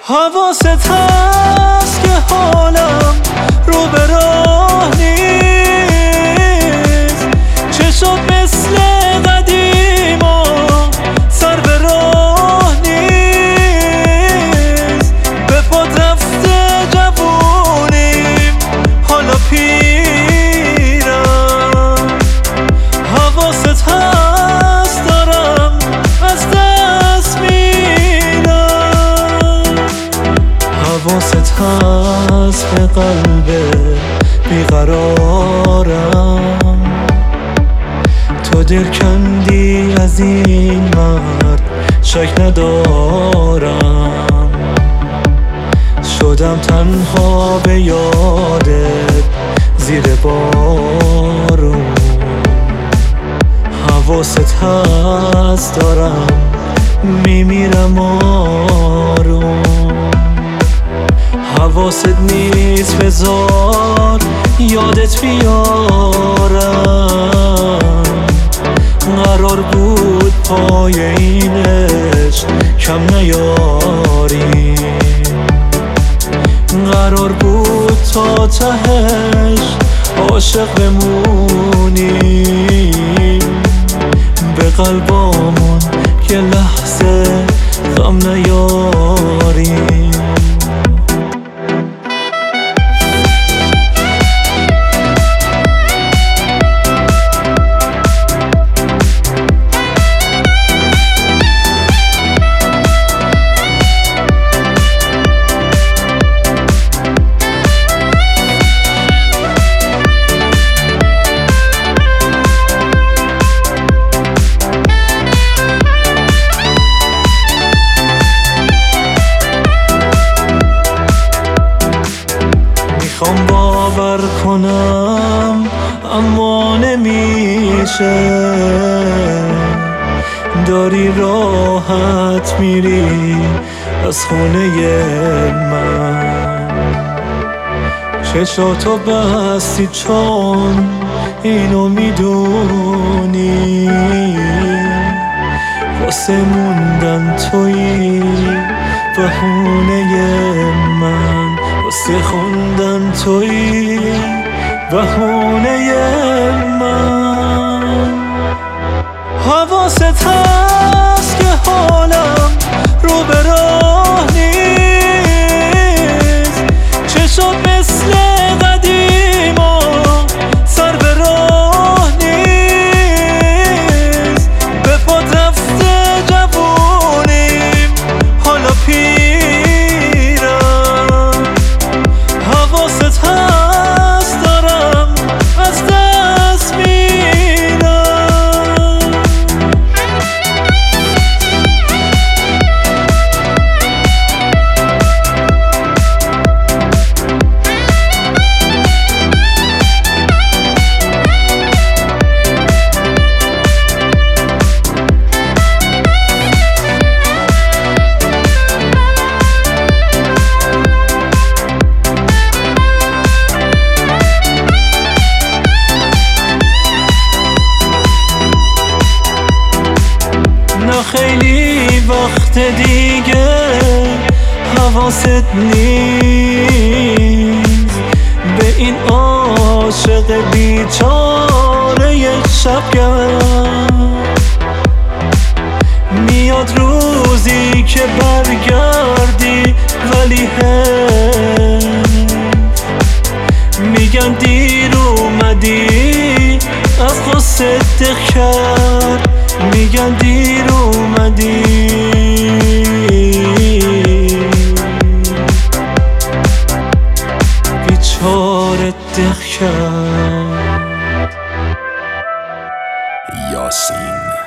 حواست هست که حالم رو به راه نیست، چشم مثل قدیما سر به راه نیست، به پات رفته جوونیم حالا پیرم. حواست هست دارم از دست میرم، حواست هست به قلب بیقرارم، تو دل کندی از این مرد شک ندارم، شدم تنها به یادت زیر بارون. حواست هست دارم میمیرم آروم، حواست نیست بذار یادت بیارم، قرار بود پای این عشق کم نیاریم، قرار بود تا تهش عاشق بمونیم، به قلبامون یه لحظه غم نیاریم. میخوام باور کنم اما نمیشه، داری راحت میری از خونه من، چشاتو بستی چون اینو میدونی، واسه موندن تویی بهونه من، واسه خوندن تویی بهونه من. حواست هست که حالم رو به راه نیست، چشم مثل قدیما سر به راه نیست، به پات رفته جوونیم حالا پیرم. حواست هست دارم از دست میرم. خیلی وقت دیگه حواست نیست به این عاشق بیچاره شبگرد، میاد روزی که برگردی ولی میگن دیر اومدی از قصه دق کرد، میگن دیر اومدی بیچاره دق کرد. یاسین